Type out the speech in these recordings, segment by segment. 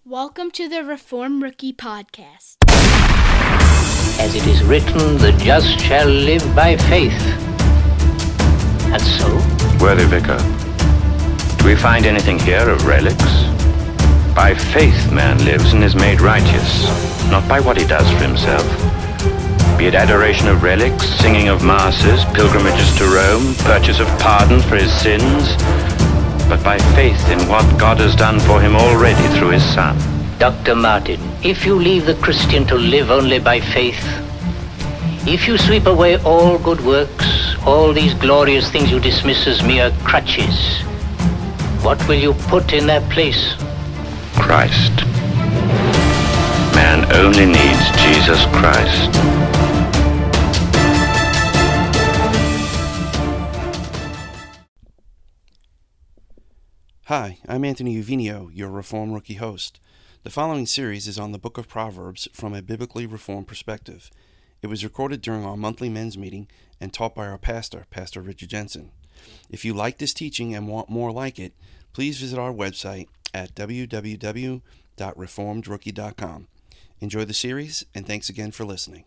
Welcome to the Reformed Rookie Podcast. As it is written, the just shall live by faith. And so? Worthy Vicar, do we find anything here of relics? By faith man lives and is made righteous, not by what he does for himself. Be it adoration of relics, singing of masses, pilgrimages to Rome, purchase of pardon for his sins, but by faith in what God has done for him already through his Son. Dr. Martin, if you leave the Christian to live only by faith, if you sweep away all good works, all these glorious things you dismiss as mere crutches, what will you put in their place? Christ. Man only needs Jesus Christ. Hi, I'm Anthony Uvinio, your Reformed Rookie host. The following series is on the Book of Proverbs from a biblically reformed perspective. It was recorded during our monthly men's meeting and taught by our pastor, Pastor Richard Jensen. If you like this teaching and want more like it, please visit our website at www.reformedrookie.com. Enjoy the series, and thanks again for listening.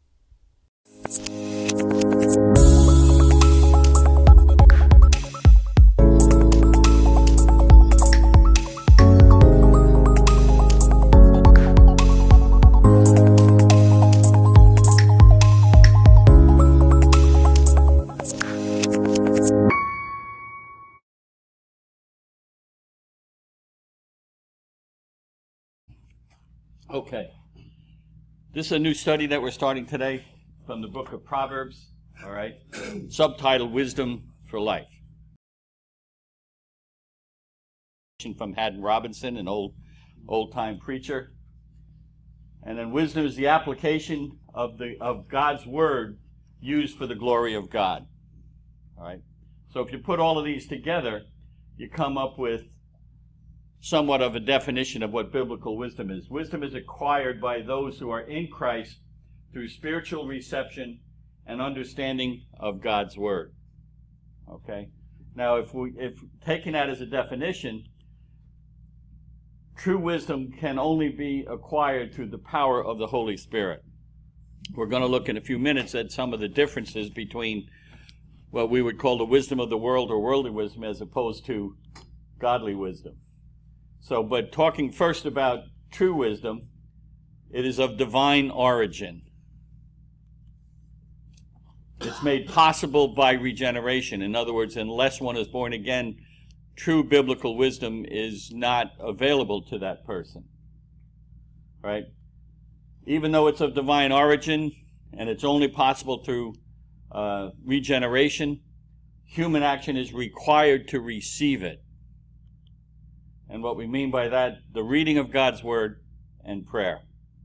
Okay. This is a new study that we're starting today from the book of Proverbs, all right? Subtitled Wisdom for Life. From Haddon Robinson, an old-time preacher. And then wisdom is the application of God's word used for the glory of God. All right? So if you put all of these together, you come up with somewhat of a definition of what biblical wisdom is. Wisdom is acquired by those who are in Christ through spiritual reception and understanding of God's word. Okay? Now, if taking that as a definition, true wisdom can only be acquired through the power of the Holy Spirit. We're going to look in a few minutes at some of the differences between what we would call the wisdom of the world or worldly wisdom as opposed to godly wisdom. So, but talking first about true wisdom, it is of divine origin. It's made possible by regeneration. In other words, unless one is born again, true biblical wisdom is not available to that person. Right? Even though it's of divine origin and it's only possible through regeneration, human action is required to receive it. And what we mean by that, the reading of God's word and prayer.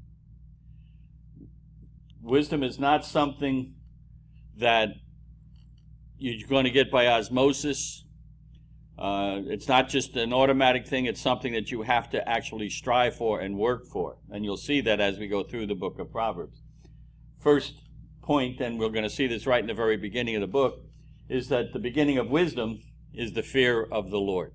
Wisdom is not something that you're going to get by osmosis. It's not just an automatic thing. It's something that you have to actually strive for and work for. And you'll see that as we go through the book of Proverbs. First point, and we're going to see this right in the very beginning of the book, is that the beginning of wisdom is the fear of the Lord.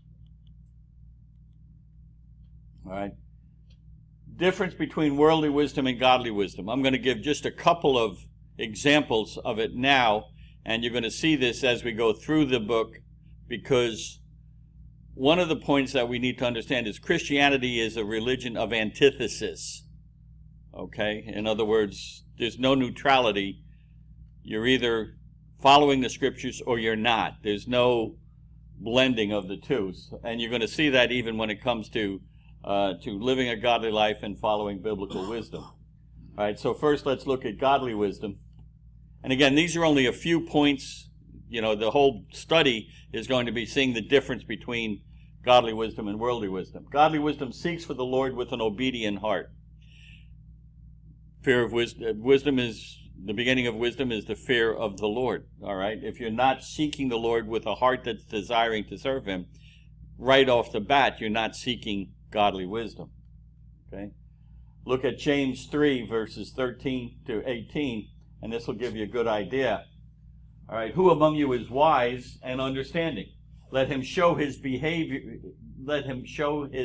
All right. Difference between worldly wisdom and godly wisdom. I'm going to give just a couple of examples of it now, and you're going to see this as we go through the book, because one of the points that we need to understand is Christianity is a religion of antithesis. Okay? In other words, there's no neutrality. You're either following the scriptures or you're not. There's no blending of the two. And you're going to see that even when it comes to living a godly life and following biblical wisdom. All right, so first let's look at godly wisdom. And again, these are only a few points. You know, the whole study is going to be seeing the difference between godly wisdom and worldly wisdom. Godly wisdom seeks for the Lord with an obedient heart. Fear of wisdom is, the beginning of wisdom is the fear of the Lord. All right, if you're not seeking the Lord with a heart that's desiring to serve him, right off the bat, you're not seeking godly wisdom. Okay? Look at James 3, verses 13 to 18, and this will give you a good idea. All right, who among you is wise and understanding? Let him show his behavior, let him show his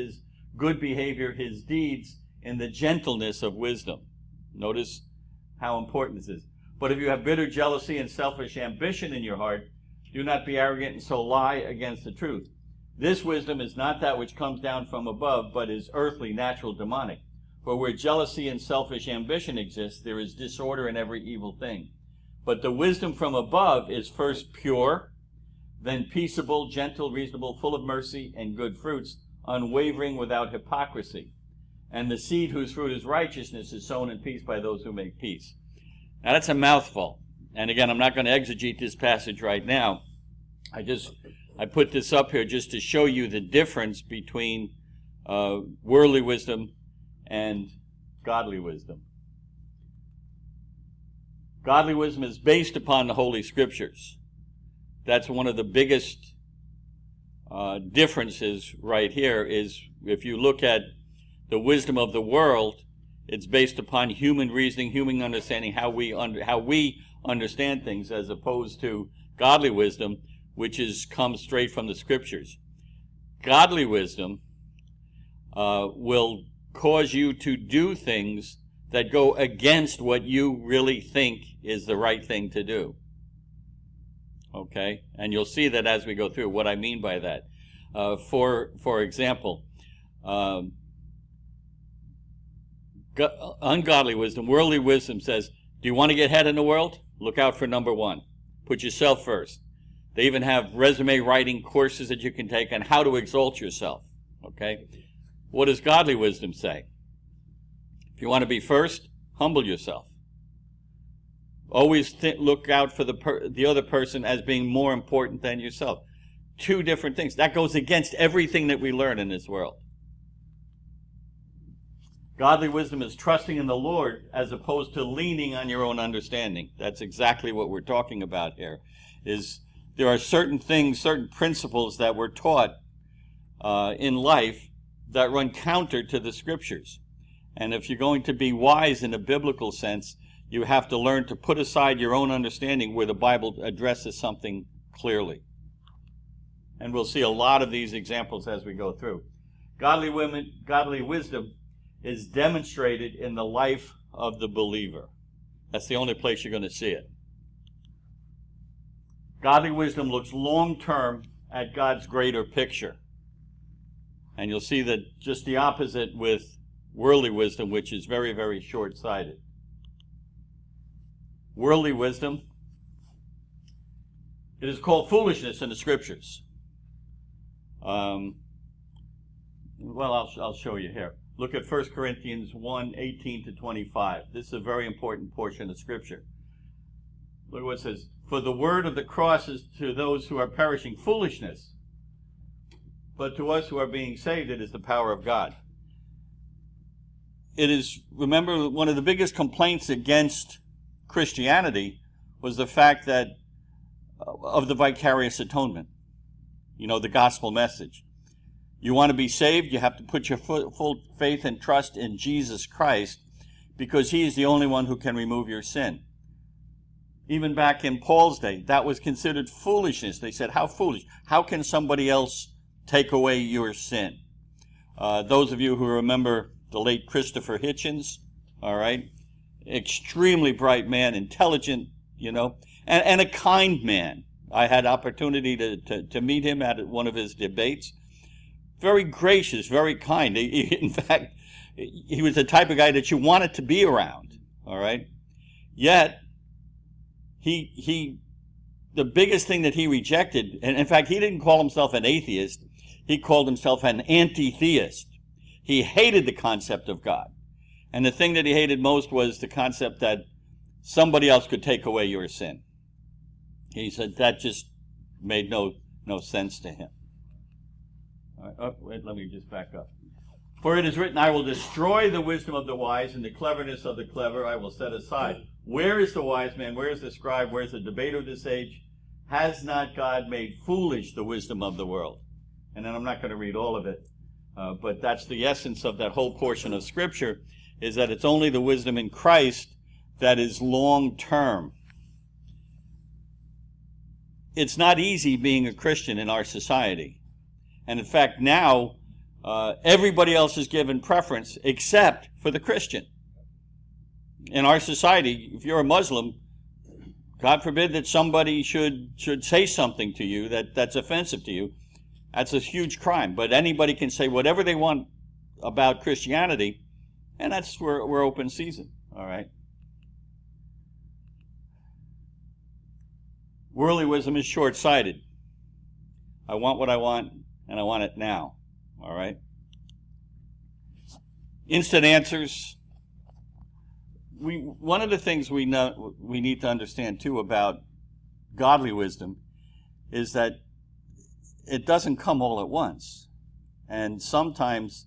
good behavior, his deeds, in the gentleness of wisdom. Notice how important this is. But if you have bitter jealousy and selfish ambition in your heart, do not be arrogant and so lie against the truth. This wisdom is not that which comes down from above, but is earthly, natural, demonic. For where jealousy and selfish ambition exist, there is disorder in every evil thing. But the wisdom from above is first pure, then peaceable, gentle, reasonable, full of mercy and good fruits, unwavering, without hypocrisy. And the seed whose fruit is righteousness is sown in peace by those who make peace. Now that's a mouthful. And again, I'm not going to exegete this passage right now. I put this up here just to show you the difference between worldly wisdom and godly wisdom. Godly wisdom is based upon the Holy Scriptures. That's one of the biggest differences right here, is if you look at the wisdom of the world, it's based upon human reasoning, human understanding, how we understand things, as opposed to godly wisdom, which comes straight from the Scriptures. Godly wisdom will cause you to do things that go against what you really think is the right thing to do. Okay? And you'll see that as we go through what I mean by that. For example, ungodly wisdom, worldly wisdom says, do you want to get ahead in the world? Look out for number one. Put yourself first. They even have resume writing courses that you can take on how to exalt yourself. Okay? What does godly wisdom say? If you want to be first, humble yourself. Always look out for the other person as being more important than yourself. Two different things. That goes against everything that we learn in this world. Godly wisdom is trusting in the Lord as opposed to leaning on your own understanding. That's exactly what we're talking about here. There are certain things, certain principles that we're taught in life that run counter to the Scriptures. And if you're going to be wise in a biblical sense, you have to learn to put aside your own understanding where the Bible addresses something clearly. And we'll see a lot of these examples as we go through. Godly wisdom is demonstrated in the life of the believer. That's the only place you're going to see it. Godly wisdom looks long-term at God's greater picture. And you'll see that just the opposite with worldly wisdom, which is very, very short-sighted. Worldly wisdom, it is called foolishness in the Scriptures. Well, I'll show you here. Look at 1 Corinthians 1:18-25. This is a very important portion of Scripture. Look what it says. For the word of the cross is to those who are perishing foolishness, but to us who are being saved it is the power of God. It is, remember, one of the biggest complaints against Christianity was the fact that of the vicarious atonement. You know, the gospel message. You want to be saved, you have to put your full faith and trust in Jesus Christ, because he is the only one who can remove your sin. Even back in Paul's day, that was considered foolishness. They said, how foolish? How can somebody else take away your sin? Those of you who remember the late Christopher Hitchens, all right, extremely bright man, intelligent, you know, and a kind man. I had opportunity to meet him at one of his debates. Very gracious, very kind. In fact, he was the type of guy that you wanted to be around, all right? Yet, the biggest thing that he rejected, and in fact, he didn't call himself an atheist, he called himself an anti-theist. He hated the concept of God. And the thing that he hated most was the concept that somebody else could take away your sin. He said that just made no sense to him. All right, wait, let me just back up. For it is written, I will destroy the wisdom of the wise, and the cleverness of the clever I will set aside. Where is the wise man? Where is the scribe? Where is the debater of this age? Has not God made foolish the wisdom of the world? And then I'm not going to read all of it, but that's the essence of that whole portion of Scripture, is that it's only the wisdom in Christ that is long-term. It's not easy being a Christian in our society. And in fact, now, everybody else is given preference except for the Christian. In our society, if you're a Muslim, God forbid that somebody should say something to you that's offensive to you. That's a huge crime. But anybody can say whatever they want about Christianity, and that's where we're open season. All right. Worldly wisdom is short-sighted. I want what I want, and I want it now. All right. Instant answers. One of the things we need to understand too about godly wisdom is that it doesn't come all at once, and sometimes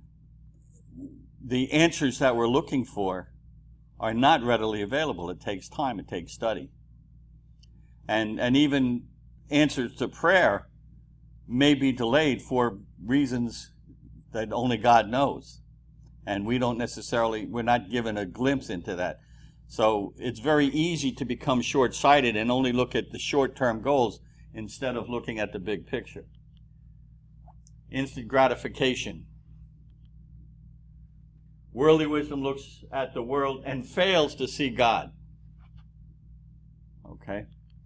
the answers that we're looking for are not readily available. It takes time. It takes study, and even answers to prayer may be delayed for reasons that only God knows. And we're not given a glimpse into that. So it's very easy to become short-sighted and only look at the short-term goals instead of looking at the big picture. Instant gratification. Worldly wisdom looks at the world and fails to see God. Okay?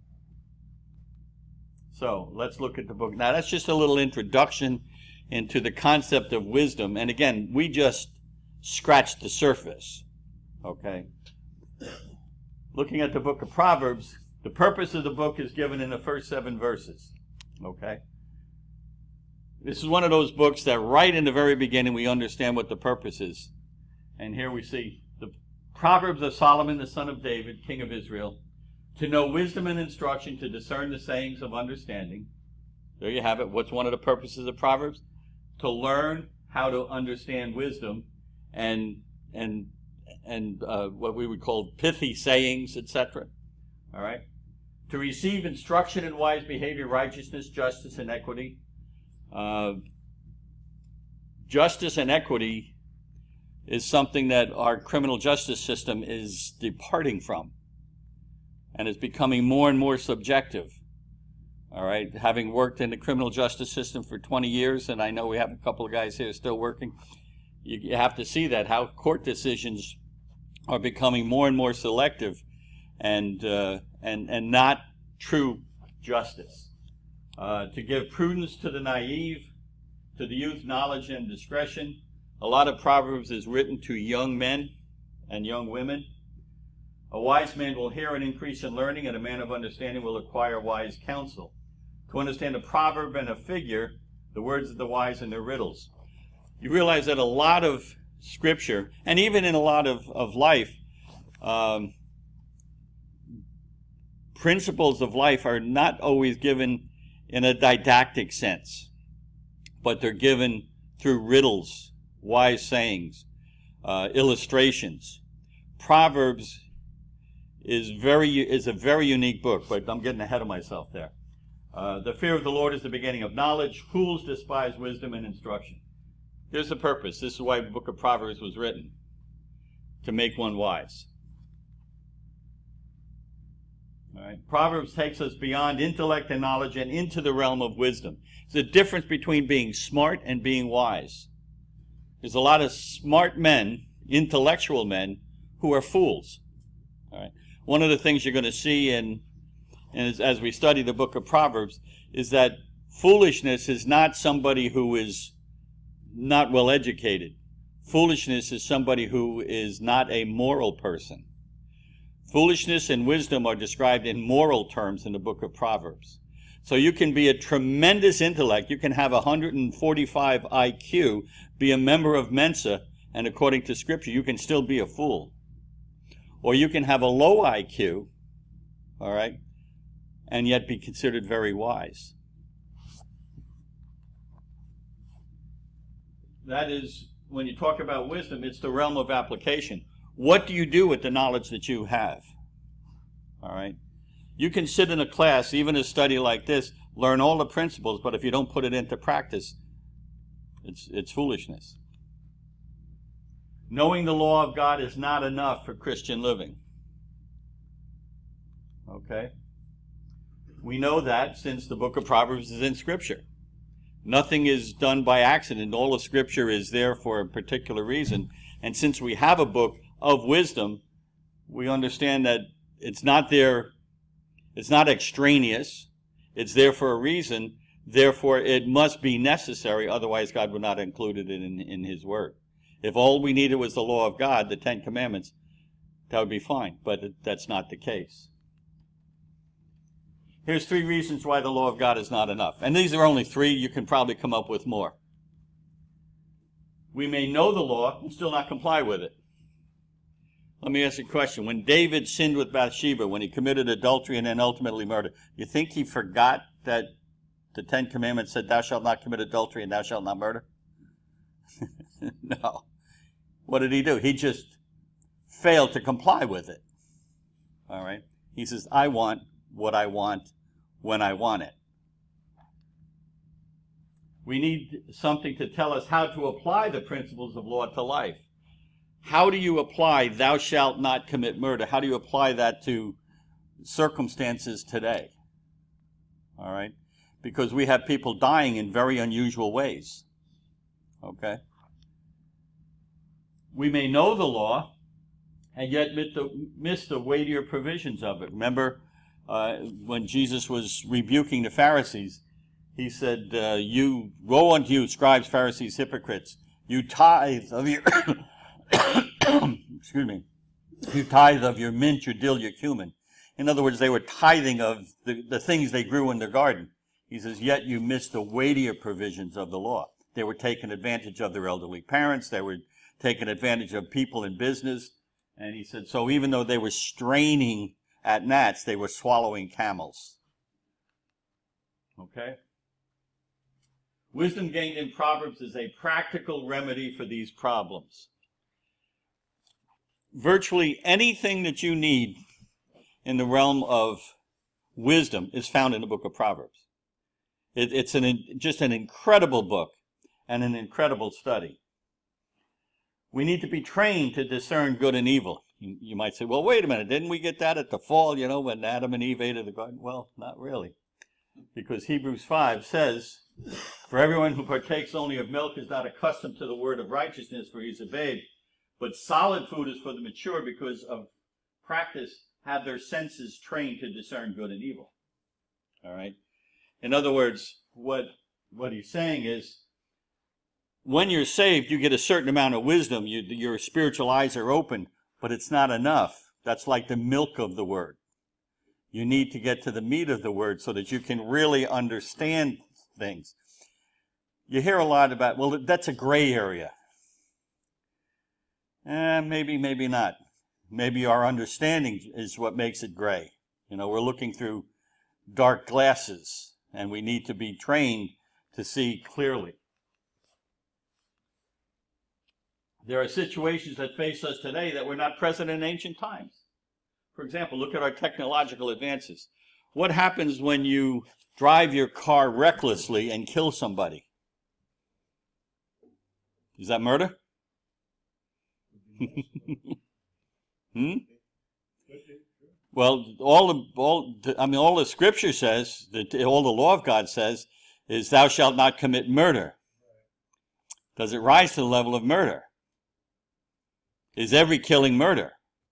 So let's look at the book. Now that's just a little introduction into the concept of wisdom. And again, we just scratched the surface. Okay? Looking at the book of Proverbs, the purpose of the book is given in the first 7 verses. Okay? This is one of those books that right in the very beginning we understand what the purpose is. And here we see the Proverbs of Solomon, the son of David, king of Israel, to know wisdom and instruction, to discern the sayings of understanding. There you have it. What's one of the purposes of Proverbs? To learn how to understand wisdom and what we would call pithy sayings, etc. All right? To receive instruction in wise behavior, righteousness, justice, and equity. Justice and equity is something that our criminal justice system is departing from and is becoming more and more subjective. All right? Having worked in the criminal justice system for 20 years, and I know we have a couple of guys here still working, you have to see that, how court decisions are becoming more and more selective and not true justice. To give prudence to the naive, to the youth knowledge and discretion. A lot of Proverbs is written to young men and young women. A wise man will hear and increase in learning, and a man of understanding will acquire wise counsel. To understand a proverb and a figure, the words of the wise and their riddles. You realize that a lot of Scripture, and even in a lot of life, principles of life are not always given in a didactic sense, but they're given through riddles, wise sayings, illustrations. Proverbs is a very unique book, but I'm getting ahead of myself there. The fear of the Lord is the beginning of knowledge. Fools despise wisdom and instruction. Here's the purpose. This is why the book of Proverbs was written, to make one wise. All right. Proverbs takes us beyond intellect and knowledge and into the realm of wisdom. There's a difference between being smart and being wise. There's a lot of smart men, intellectual men, who are fools. All right. One of the things you're going to see as we study the book of Proverbs is that foolishness is not somebody who is not well educated. Foolishness is somebody who is not a moral person. Foolishness and wisdom are described in moral terms in the book of Proverbs. So you can be a tremendous intellect. You can have 145 IQ, be a member of Mensa, and according to Scripture, you can still be a fool. Or you can have a low IQ, all right, and yet be considered very wise. That is, when you talk about wisdom, it's the realm of application. What do you do with the knowledge that you have? All right? You can sit in a class, even a study like this, learn all the principles, but if you don't put it into practice, it's foolishness. Knowing the law of God is not enough for Christian living. Okay? We know that since the book of Proverbs is in Scripture. Nothing is done by accident. All of Scripture is there for a particular reason. And since we have a book of wisdom, we understand that it's not there, it's not extraneous. It's there for a reason. Therefore, it must be necessary. Otherwise, God would not include it in His Word. If all we needed was the law of God, the Ten Commandments, that would be fine. But that's not the case. Here's 3 reasons why the law of God is not enough. And these are only 3. You can probably come up with more. We may know the law and still not comply with it. Let me ask you a question. When David sinned with Bathsheba, when he committed adultery and then ultimately murder, you think he forgot that the 10 Commandments said, thou shalt not commit adultery and thou shalt not murder? No. What did he do? He just failed to comply with it. All right? He says, I want what I want when I want it. We need something to tell us how to apply the principles of law to life. How do you apply thou shalt not commit murder? How do you apply that to circumstances today? All right? Because we have people dying in very unusual ways. Okay? We may know the law and yet miss the weightier provisions of it. Remember when Jesus was rebuking the Pharisees, he said, woe unto you, scribes, Pharisees, hypocrites. You tithe of your excuse me. You tithe of your mint, your dill, your cumin. In other words, they were tithing of the things they grew in their garden. He says, yet you miss the weightier provisions of the law. They were taking advantage of their elderly parents. They were taking advantage of people in business. And he said, so even though they were straining at gnats, they were swallowing camels. Okay? Wisdom gained in Proverbs is a practical remedy for these problems. Virtually anything that you need in the realm of wisdom is found in the book of Proverbs. It's just an incredible book and an incredible study. We need to be trained to discern good and evil. You might say, well, wait a minute, didn't we get that at the fall, when Adam and Eve ate of the garden? Well, not really. Because Hebrews 5 says, for everyone who partakes only of milk is not accustomed to the word of righteousness, for he is a babe. But solid food is for the mature, because of practice have their senses trained to discern good and evil. All right? In other words, what he's saying is, when you're saved, you get a certain amount of wisdom. Your spiritual eyes are open, but it's not enough. That's like the milk of the word. You need to get to the meat of the word so that you can really understand things. You hear a lot about, well, that's a gray area. Maybe, maybe not. Maybe our understanding is what makes it gray. We're looking through dark glasses, and we need to be trained to see clearly. There are situations that face us today that were not present in ancient times. For example, look at our technological advances. What happens when you drive your car recklessly and kill somebody? Is that murder? Well, all the Scripture says, all the law of God says, is thou shalt not commit murder. Does it rise to the level of murder? Is every killing murder?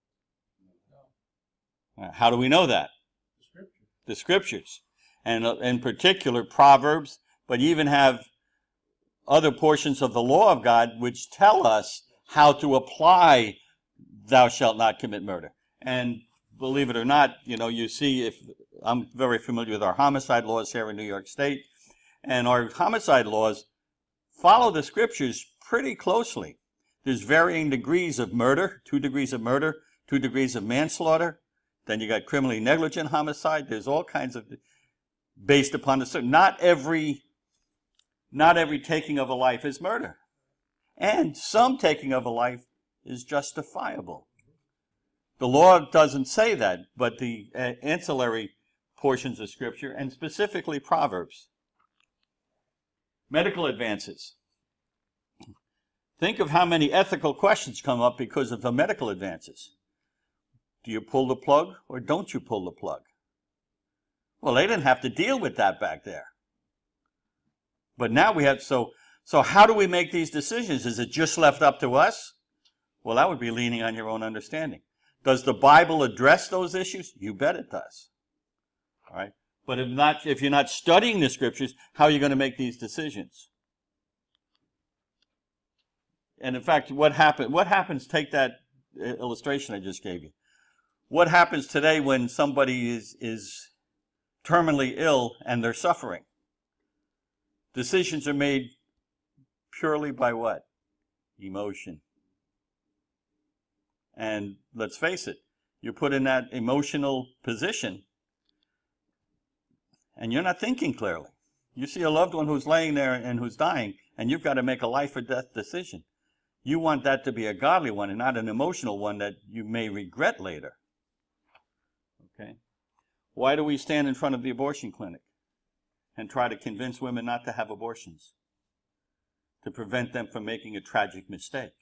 How do we know that? The Scriptures. And in particular, Proverbs, but you even have other portions of the law of God which tell us how to apply thou shalt not commit murder. And believe it or not, you see, if I'm very familiar with our homicide laws here in New York State, and our homicide laws follow the Scriptures pretty closely. There's varying degrees of murder, 2 degrees of murder, 2 degrees of manslaughter. Then you got criminally negligent homicide. There's all kinds of, based upon the, not every taking of a life is murder. And some taking of a life is justifiable. The law doesn't say that, but the ancillary portions of Scripture, and specifically Proverbs. Medical advances. Think of how many ethical questions come up because of the medical advances. Do you pull the plug or don't you pull the plug? Well, they didn't have to deal with that back there. But now we have, so how do we make these decisions? Is it just left up to us? Well, that would be leaning on your own understanding. Does the Bible address those issues? You bet it does. All right? But if you're not studying the Scriptures, how are you going to make these decisions? And in fact, what happens, take that illustration I just gave you. What happens today when somebody is terminally ill and they're suffering? Decisions are made purely by what? Emotion. And let's face it, you're put in that emotional position and you're not thinking clearly. You see a loved one who's laying there and who's dying, and you've got to make a life or death decision. You want that to be a godly one and not an emotional one that you may regret later. Okay? Why do we stand in front of the abortion clinic and try to convince women not to have abortions? To prevent them from making a tragic mistake.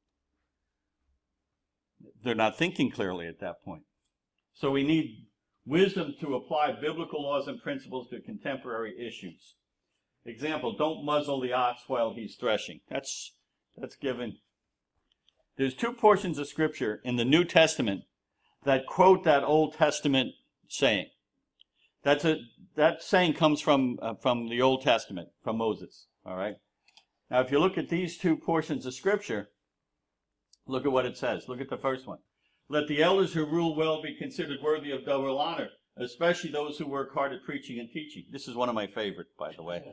They're not thinking clearly at that point. So we need wisdom to apply biblical laws and principles to contemporary issues. Example, don't muzzle the ox while he's threshing. That's given. There's two portions of Scripture in the New Testament that quote that Old Testament saying. That saying comes from the Old Testament, from Moses. All right. Now, if you look at these two portions of Scripture, look at what it says. Look at the first one. Let the elders who rule well be considered worthy of double honor, especially those who work hard at preaching and teaching. This is one of my favorite, by the way.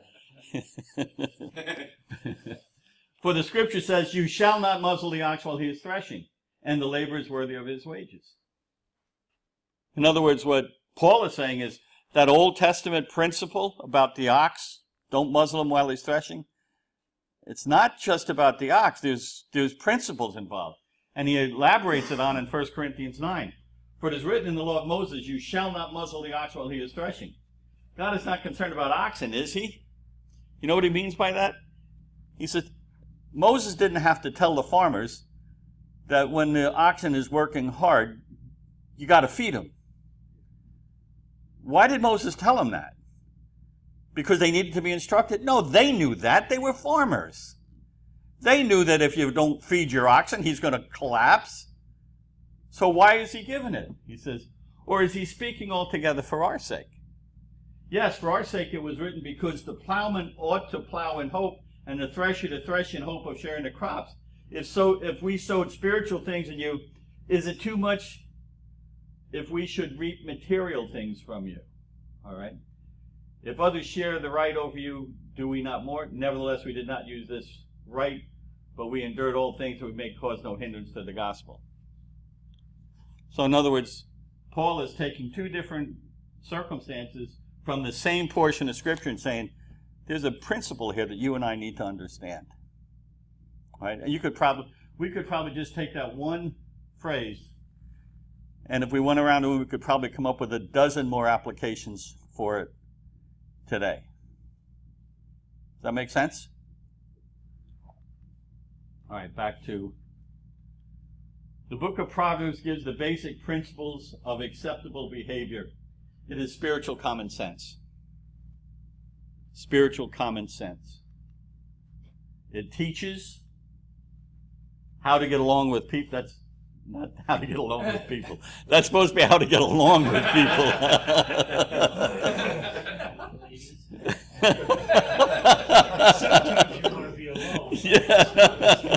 For the Scripture says, you shall not muzzle the ox while he is threshing, and the laborer is worthy of his wages. In other words, what Paul is saying is that Old Testament principle about the ox, don't muzzle him while he's threshing, it's not just about the ox. There's principles involved. And he elaborates it on in 1 Corinthians 9. For it is written in the law of Moses, you shall not muzzle the ox while he is threshing. God is not concerned about oxen, is he? You know what he means by that? He says, Moses didn't have to tell the farmers that when the oxen is working hard, you got to feed them. Why did Moses tell them that? Because they needed to be instructed? No, they knew that. They were farmers. They knew that if you don't feed your oxen, he's going to collapse. So why is he giving it? He says, or is he speaking altogether for our sake? Yes, for our sake it was written, because the plowman ought to plow in hope, and the thresher to thresh in hope of sharing the crops. If we sowed spiritual things in you, is it too much if we should reap material things from you? All right? If others share the right over you, do we not more? Nevertheless, we did not use this right, but we endured all things that we may cause no hindrance to the gospel. So in other words, Paul is taking two different circumstances from the same portion of Scripture and saying, there's a principle here that you and I need to understand. All right? And we could probably just take that one phrase, and if we went around, we could probably come up with a dozen more applications for it today. Does that make sense? All right, back to the book of Proverbs gives the basic principles of acceptable behavior. It is spiritual common sense. Spiritual common sense. It teaches how to get along with people. That's not how to get along with people. That's supposed to be how to get along with people. Sometimes you want to be alone. Yeah.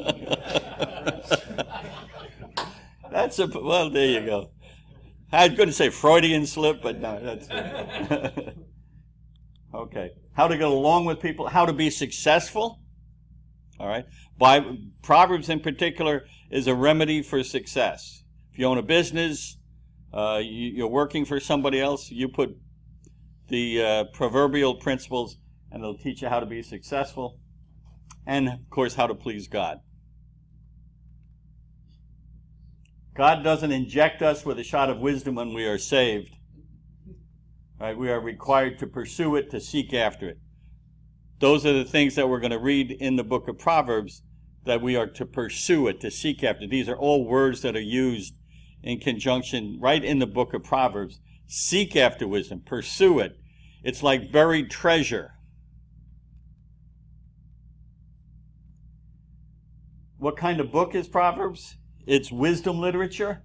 Well, there you go. I was going to say Freudian slip, but no, that's okay. How to get along with people, how to be successful. All right. Proverbs in particular is a remedy for success. If you own a business, you're working for somebody else, you put the proverbial principles, and it'll teach you how to be successful, and of course how to please God. God doesn't inject us with a shot of wisdom when we are saved. Right? We are required to pursue it, to seek after it. Those are the things that we're going to read in the book of Proverbs, that we are to pursue it, to seek after. These are all words that are used in conjunction right in the book of Proverbs. Seek after wisdom, pursue it. It's like buried treasure. what kind of book is Proverbs? It's wisdom literature.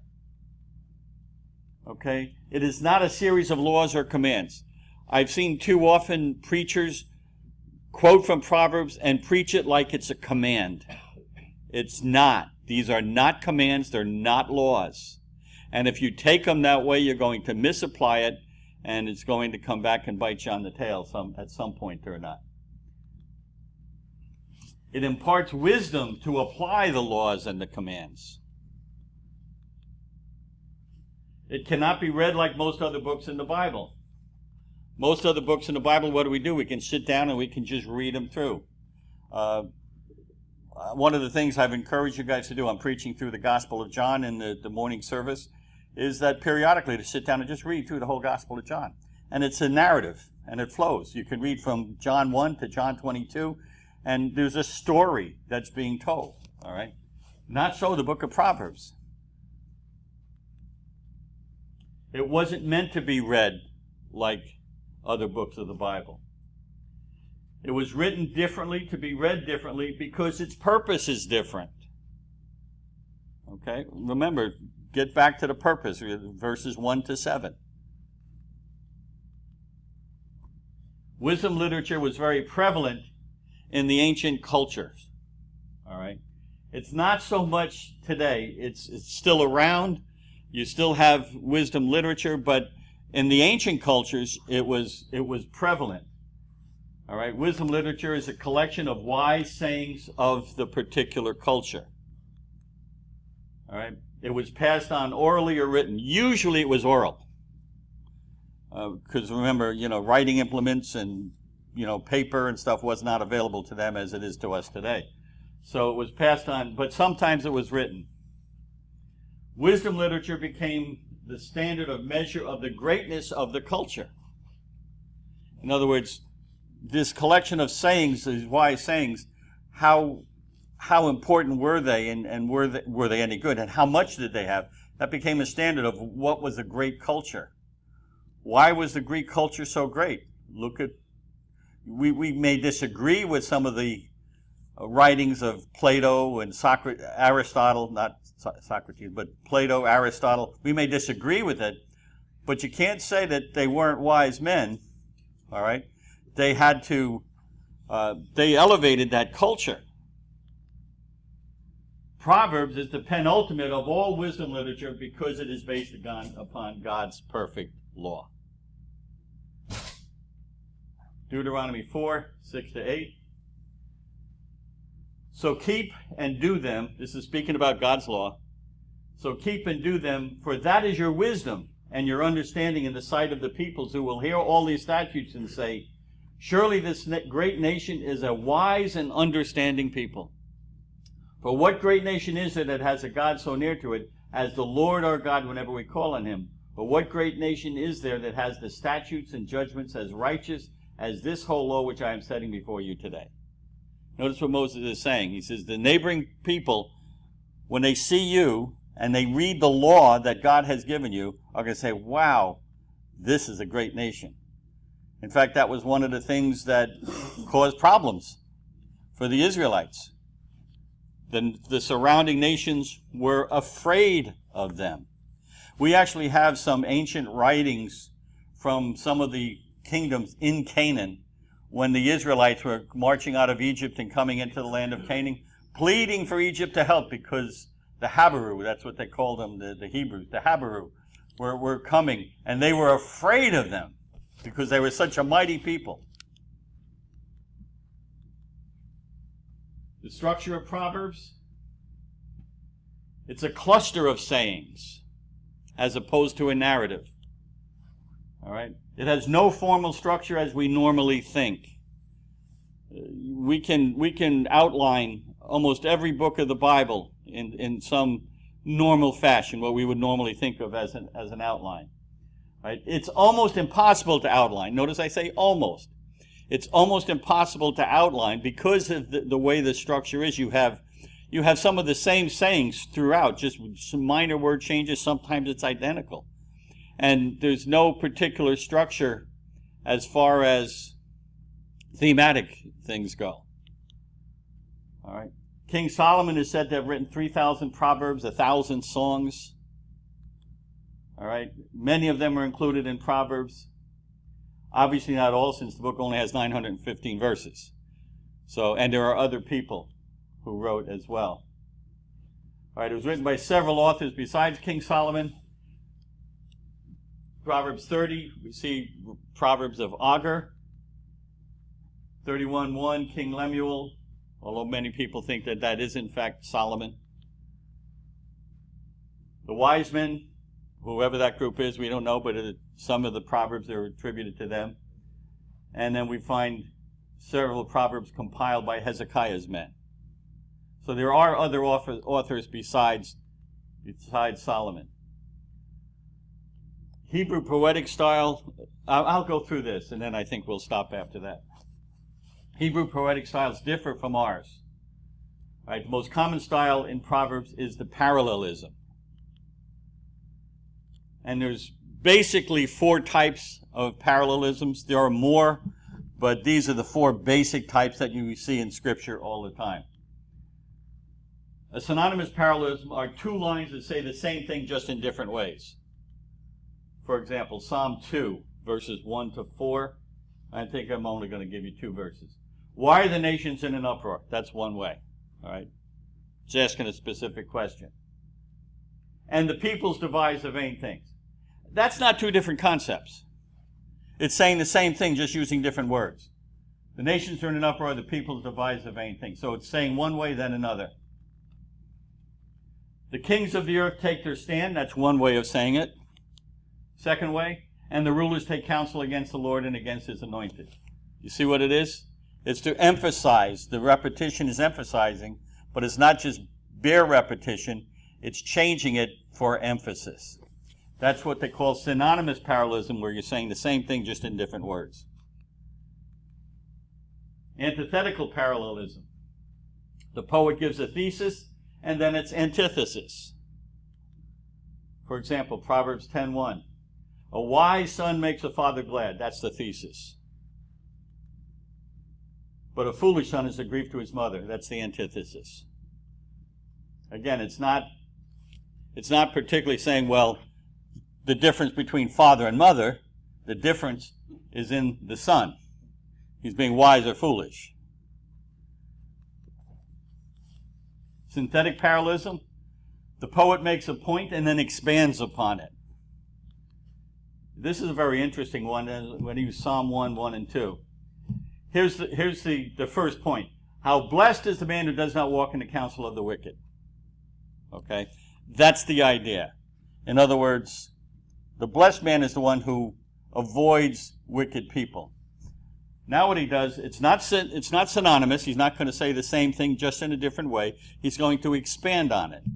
Okay? It is not a series of laws or commands. I've seen too often preachers quote from Proverbs and preach it like it's a command. It's not. These are not commands. They're not laws. And if you take them that way, you're going to misapply it, and it's going to come back and bite you on the tail at some point or not. It imparts wisdom to apply the laws and the commands. It cannot be read like most other books in the Bible. Most other books in the Bible, what do? We can sit down and we can just read them through. One of the things I've encouraged you guys to do, I'm preaching through the Gospel of John in the morning service, is that periodically to sit down and just read through the whole Gospel of John. And it's a narrative, and it flows. You can read from John 1 to John 22, and there's a story that's being told, all right? Not so the book of Proverbs. It wasn't meant to be read like other books of the Bible. It was written differently, to be read differently, because its purpose is different. Okay? Remember, get back to the purpose, verses 1 to 7. Wisdom literature was very prevalent in the ancient cultures. All right? It's not so much today. It's still around. You still have wisdom literature, but in the ancient cultures, it was prevalent. All right, wisdom literature is a collection of wise sayings of the particular culture. All right, it was passed on orally or written. Usually, it was oral, because remember, writing implements and paper and stuff was not available to them as it is to us today. So it was passed on, but sometimes it was written. Wisdom literature became the standard of measure of the greatness of the culture. In other words, this collection of sayings, these wise sayings, how important were they, and were they any good, and how much did they have? That became a standard of what was a great culture. Why was the Greek culture so great? We may disagree with some of the writings of Plato and Aristotle, not Socrates, but Plato, Aristotle. We may disagree with it, but you can't say that they weren't wise men, all right? They had to, they elevated that culture. Proverbs is the penultimate of all wisdom literature because it is based upon God's perfect law. Deuteronomy 4, 6 to 8. So keep and do them. This is speaking about God's law. So keep and do them, for that is your wisdom and your understanding in the sight of the peoples, who will hear all these statutes and say, surely this great nation is a wise and understanding people. For what great nation is there that has a God so near to it as the Lord our God whenever we call on him? But what great nation is there that has the statutes and judgments as righteous as this whole law which I am setting before you today? Notice what Moses is saying. He says the neighboring people, when they see you and they read the law that God has given you, are going to say, wow, this is a great nation. In fact, that was one of the things that caused problems for the Israelites. The surrounding nations were afraid of them. We actually have some ancient writings from some of the kingdoms in Canaan when the Israelites were marching out of Egypt and coming into the land of Canaan, pleading for Egypt to help because the Habaru, that's what they called them, the Hebrews, the Habaru, were coming, and they were afraid of them because they were such a mighty people. The structure of Proverbs, it's a cluster of sayings as opposed to a narrative. All right? It has no formal structure as we normally think. We can outline almost every book of the Bible in some normal fashion, what we would normally think of as an outline. Right? It's almost impossible to outline. Notice I say almost. It's almost impossible to outline because of the way the structure is. You have some of the same sayings throughout, just some minor word changes. Sometimes it's identical. And there's no particular structure as far as thematic things go. All right. King Solomon is said to have written 3,000 proverbs, 1,000 songs. All right, many of them are included in Proverbs. Obviously not all, since the book only has 915 verses. So, and there are other people who wrote as well. All right, it was written by several authors besides King Solomon. Proverbs 30, we see Proverbs of Agur. 31:1, King Lemuel, although many people think that that is in fact Solomon. The wise men, whoever that group is, we don't know, but some of the Proverbs are attributed to them. And then we find several Proverbs compiled by Hezekiah's men. So there are other authors besides Solomon. Hebrew poetic style, I'll go through this, and then I think we'll stop after that. Hebrew poetic styles differ from ours. All right, the most common style in Proverbs is the parallelism. And there's basically 4 types of parallelisms. There are more, but these are the 4 basic types that you see in Scripture all the time. A synonymous parallelism are 2 lines that say the same thing just in different ways. For example, Psalm 2, verses 1 to 4. I think I'm only going to give you 2 verses. Why are the nations in an uproar? That's one way. All right? It's asking a specific question. And the peoples devise the vain things. That's not 2 different concepts. It's saying the same thing, just using different words. The nations are in an uproar, the peoples devise the vain things. So it's saying one way, then another. The kings of the earth take their stand. That's one way of saying it. Second way, and the rulers take counsel against the Lord and against his anointed. You see what it is? It's to emphasize. The repetition is emphasizing, but it's not just bare repetition. It's changing it for emphasis. That's what they call synonymous parallelism, where you're saying the same thing just in different words. Antithetical parallelism. The poet gives a thesis, and then its antithesis. For example, Proverbs 10:1. A wise son makes a father glad. That's the thesis. But a foolish son is a grief to his mother. That's the antithesis. Again, it's not particularly saying, well, the difference between father and mother, the difference is in the son. He's being wise or foolish. Synthetic parallelism. The poet makes a point and then expands upon it. This is a very interesting one when he used Psalm 1, 1 and 2. Here's the first point. How blessed is the man who does not walk in the counsel of the wicked. Okay? That's the idea. In other words, the blessed man is the one who avoids wicked people. Now what he does, it's not synonymous. He's not going to say the same thing just in a different way. He's going to expand on it.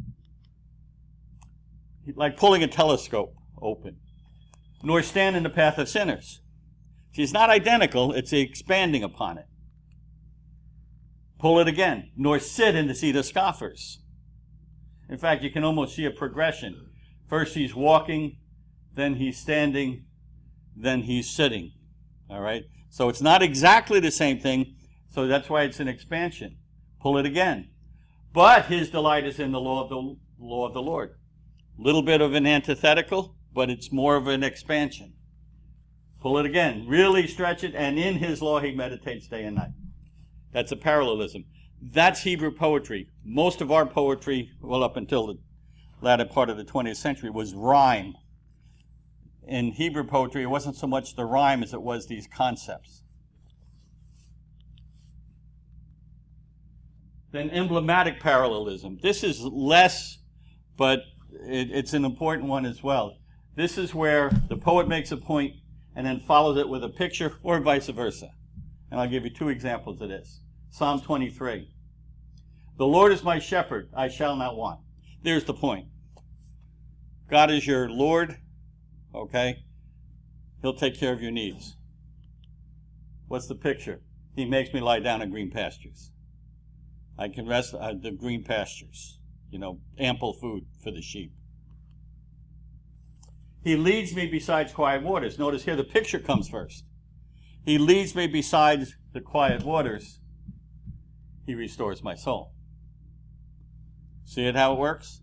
Like pulling a telescope open. Nor stand in the path of sinners. See, it's not identical, it's expanding upon it. Pull it again. Nor sit in the seat of scoffers. In fact, you can almost see a progression. First he's walking, then he's standing, then he's sitting. All right? So it's not exactly the same thing, so that's why it's an expansion. Pull it again. But his delight is in the law of the Lord. A little bit of an antithetical, but it's more of an expansion. Pull it again. Really stretch it, and in his law he meditates day and night. That's a parallelism. That's Hebrew poetry. Most of our poetry, well, up until the latter part of the 20th century, was rhyme. In Hebrew poetry, it wasn't so much the rhyme as it was these concepts. Then emblematic parallelism. This is less, but it's an important one as well. This is where the poet makes a point and then follows it with a picture, or vice versa. And I'll give you 2 examples of this. Psalm 23. The Lord is my shepherd, I shall not want. There's the point. God is your Lord, okay? He'll take care of your needs. What's the picture? He makes me lie down in green pastures. I can rest the green pastures. Ample food for the sheep. He leads me beside quiet waters. Notice here the picture comes first. He leads me beside the quiet waters. He restores my soul. See it how it works?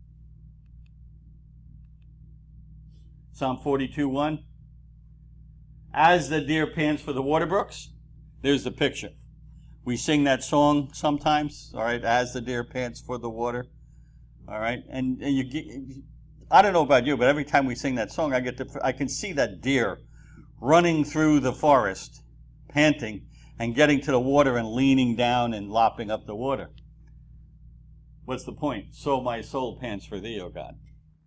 Psalm 42:1. As the deer pants for the water brooks. There's the picture. We sing that song sometimes, all right, as the deer pants for the water. All right, and you get, I don't know about you, but every time we sing that song, I can see that deer running through the forest, panting, and getting to the water and leaning down and lapping up the water. What's the point? So my soul pants for thee, O God.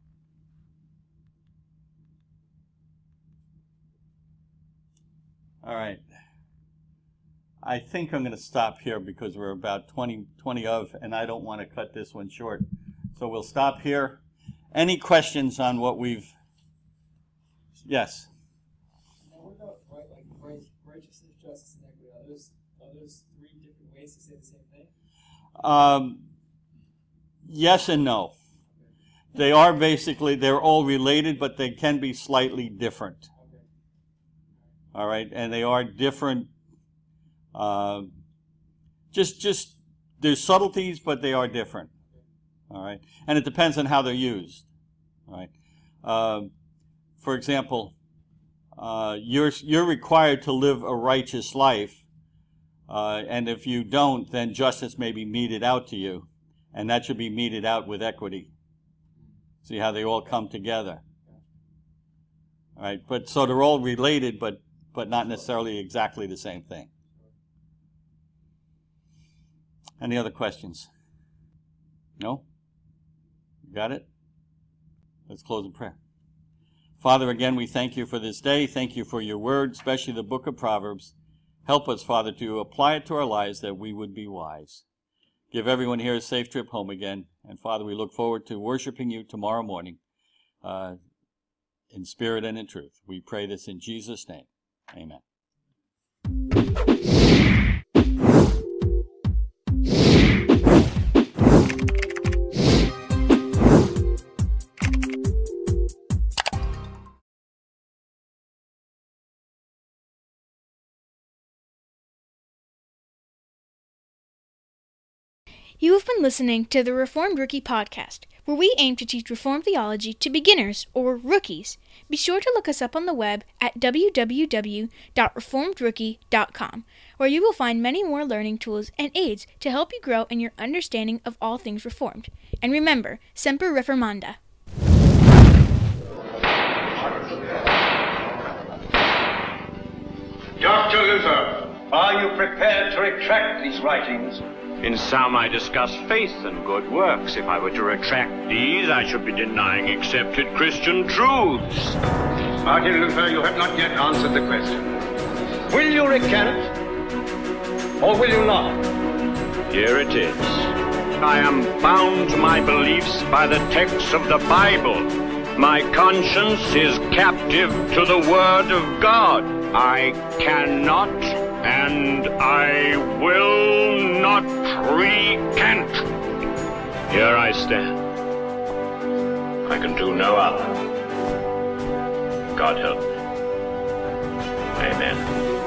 All right. I think I'm going to stop here because we're about 20 of, and I don't want to cut this one short. So we'll stop here. Any questions on what we've... Yes? Now, what about righteousness, justice, and equity? Are those three different ways to say the same thing? Yes and no. They are basically, they're all related, but they can be slightly different. Okay. All right, and they are different. Just there's subtleties, but they are different. All right, and it depends on how they're used. All right. For example, you're required to live a righteous life, and if you don't, then justice may be meted out to you, and that should be meted out with equity. See how they all come together. All right, but so they're all related, but not necessarily exactly the same thing. Any other questions? No? Got it? Let's close in prayer. Father, again, we thank you for this day. Thank you for your word, especially the book of Proverbs. Help us, Father, to apply it to our lives that we would be wise. Give everyone here a safe trip home again. And Father, we look forward to worshiping you tomorrow morning in spirit and in truth. We pray this in Jesus' name. Amen. You have been listening to the Reformed Rookie Podcast, where we aim to teach Reformed theology to beginners or rookies. Be sure to look us up on the web at www.reformedrookie.com, where you will find many more learning tools and aids to help you grow in your understanding of all things Reformed. And remember, Semper Reformanda. Dr. Luther, are you prepared to retract these writings? In some I discuss faith and good works. If I were to retract these, I should be denying accepted Christian truths. Martin Luther, you have not yet answered the question. Will you recant, or will you not? Here it is. I am bound to my beliefs by the texts of the Bible. My conscience is captive to the Word of God. I cannot and I will not recant. Here I stand. I can do no other. God help me. Amen.